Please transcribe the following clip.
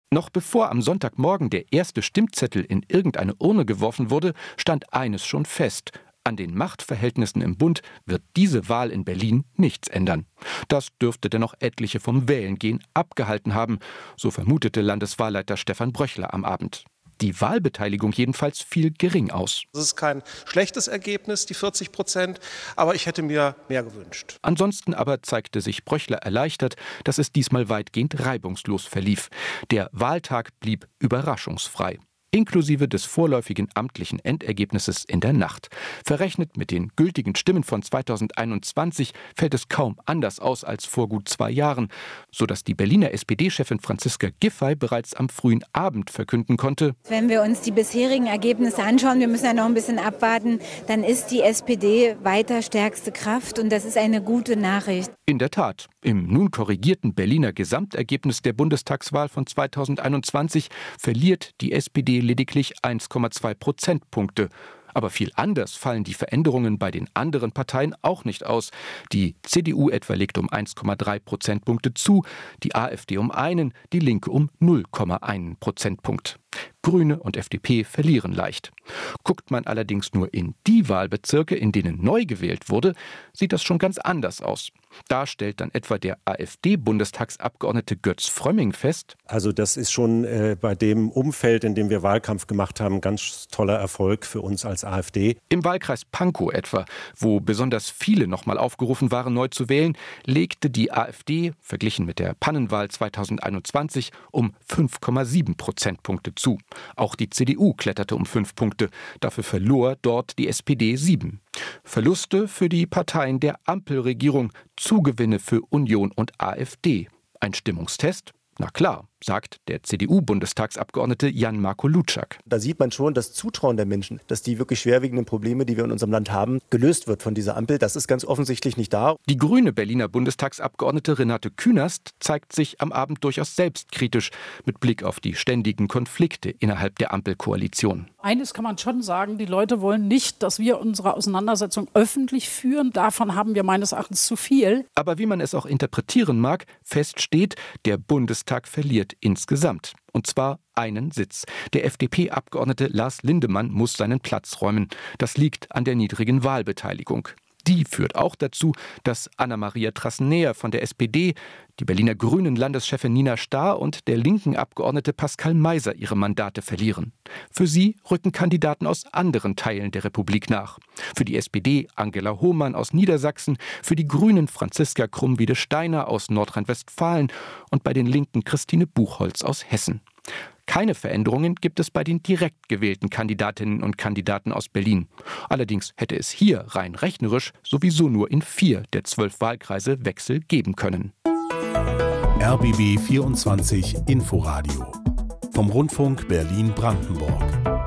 Noch bevor am Sonntagmorgen der erste Stimmzettel in irgendeine Urne geworfen wurde, stand eines schon fest: An den Machtverhältnissen im Bund wird diese Wahl in Berlin nichts ändern. Das dürfte dennoch etliche vom Wählengehen abgehalten haben, so vermutete Landeswahlleiter Stefan Bröchler am Abend. Die Wahlbeteiligung jedenfalls fiel gering aus. Das ist kein schlechtes Ergebnis, die 40%, aber ich hätte mir mehr gewünscht. Ansonsten aber zeigte sich Bröchler erleichtert, dass es diesmal weitgehend reibungslos verlief. Der Wahltag blieb überraschungsfrei, inklusive des vorläufigen amtlichen Endergebnisses in der Nacht. Verrechnet mit den gültigen Stimmen von 2021 fällt es kaum anders aus als vor gut 2 Jahren, sodass die Berliner SPD-Chefin Franziska Giffey bereits am frühen Abend verkünden konnte: Wenn wir uns die bisherigen Ergebnisse anschauen, wir müssen ja noch ein bisschen abwarten, dann ist die SPD weiter stärkste Kraft und das ist eine gute Nachricht. In der Tat, im nun korrigierten Berliner Gesamtergebnis der Bundestagswahl von 2021 verliert die SPD lediglich 1,2 Prozentpunkte. Aber viel anders fallen die Veränderungen bei den anderen Parteien auch nicht aus. Die CDU etwa legt um 1,3 Prozentpunkte zu, die AfD um 1, die Linke um 0,1 Prozentpunkt. Grüne und FDP verlieren leicht. Guckt man allerdings nur in die Wahlbezirke, in denen neu gewählt wurde, sieht das schon ganz anders aus. Da stellt dann etwa der AfD-Bundestagsabgeordnete Götz Frömming fest: Also das ist schon bei dem Umfeld, in dem wir Wahlkampf gemacht haben, ganz toller Erfolg für uns als AfD. Im Wahlkreis Pankow etwa, wo besonders viele nochmal aufgerufen waren, neu zu wählen, legte die AfD, verglichen mit der Pannenwahl 2021, um 5,7 Prozentpunkte zu. Auch die CDU kletterte um 5 Punkte. Dafür verlor dort die SPD 7. Verluste für die Parteien der Ampelregierung, Zugewinne für Union und AfD. Ein Stimmungstest? Na klar, sagt der CDU-Bundestagsabgeordnete Jan-Marco Lutschak. Da sieht man schon das Zutrauen der Menschen, dass die wirklich schwerwiegenden Probleme, die wir in unserem Land haben, gelöst wird von dieser Ampel. Das ist ganz offensichtlich nicht da. Die grüne Berliner Bundestagsabgeordnete Renate Künast zeigt sich am Abend durchaus selbstkritisch mit Blick auf die ständigen Konflikte innerhalb der Ampelkoalition. Eines kann man schon sagen, die Leute wollen nicht, dass wir unsere Auseinandersetzung öffentlich führen. Davon haben wir meines Erachtens zu viel. Aber wie man es auch interpretieren mag, fest steht, der Bundestag verliert insgesamt. Und zwar einen Sitz. Der FDP-Abgeordnete Lars Lindemann muss seinen Platz räumen. Das liegt an der niedrigen Wahlbeteiligung. Die führt auch dazu, dass Anna-Maria Trassenäer von der SPD, die Berliner Grünen-Landeschefin Nina Stahr und der linken Abgeordnete Pascal Meiser ihre Mandate verlieren. Für sie rücken Kandidaten aus anderen Teilen der Republik nach. Für die SPD Angela Hohmann aus Niedersachsen, für die Grünen Franziska Krumm-Wiedesteiner aus Nordrhein-Westfalen und bei den Linken Christine Buchholz aus Hessen. Keine Veränderungen gibt es bei den direkt gewählten Kandidatinnen und Kandidaten aus Berlin. Allerdings hätte es hier rein rechnerisch sowieso nur in 4 der 12 Wahlkreise Wechsel geben können. RBB 24 Inforadio vom Rundfunk Berlin-Brandenburg.